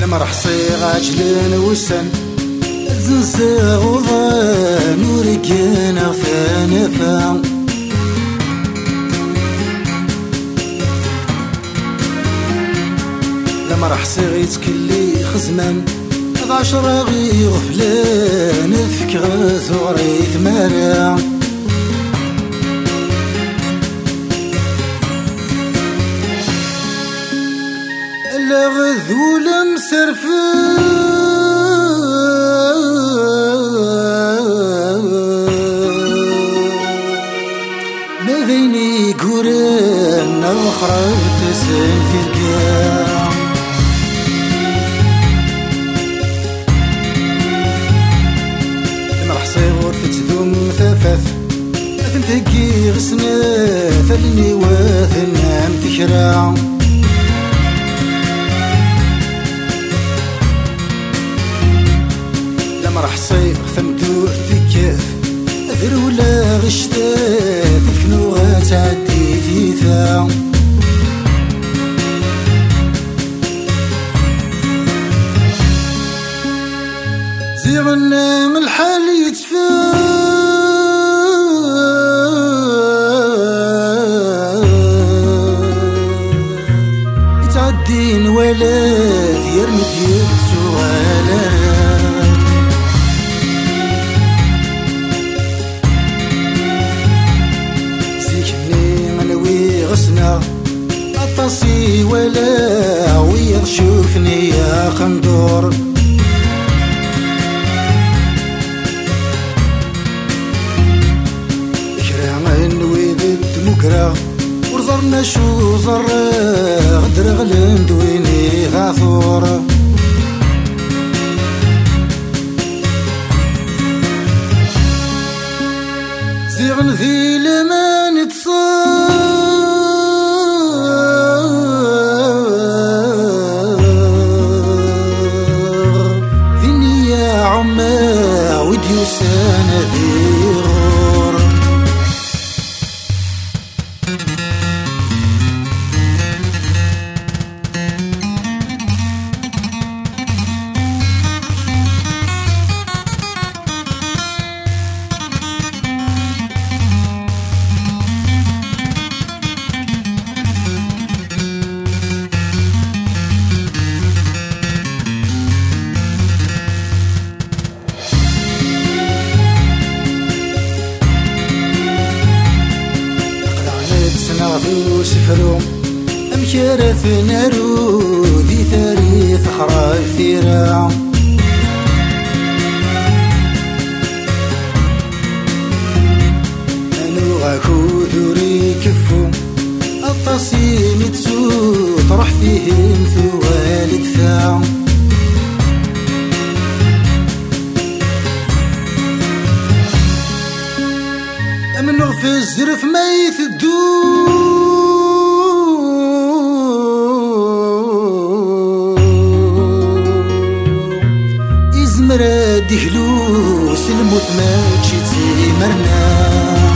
المرحصي غاجلين وسن زنزاغ وضان ورقينا فانفا المرحصي غيتكلي خزمان عشرة غي غفلان فك غزوري ثمارا لا غذول ما بيني قران أخرى تسن في القاع المرحصي فتذوم ثفاث أثنتكي غسنا ثلني واثنام تكرا المرحصي ثمتو تكاف أثر ولا غشتا تكنو غاتعدي تيثا زيغنا الحال يتفا يتعدين ولا يرمد يتسوالا زيكني منوي غسنا الطاسي ولا ويض شوفني يا قندور ورزرنا شو زر غدر غلند ويني غاثور زيغن ذي لما نتصار ذيني يا عما وديوسان ذي غور سفرو أمكرث نارو ذي تاريخ خراج ثيرا أنو غاكو ذوري كفو الطاسين تسو فرح فيهم ثوال دفاع أمن غف الزرف ما يثدو مراد دهلوس الموت ما تشي مرنا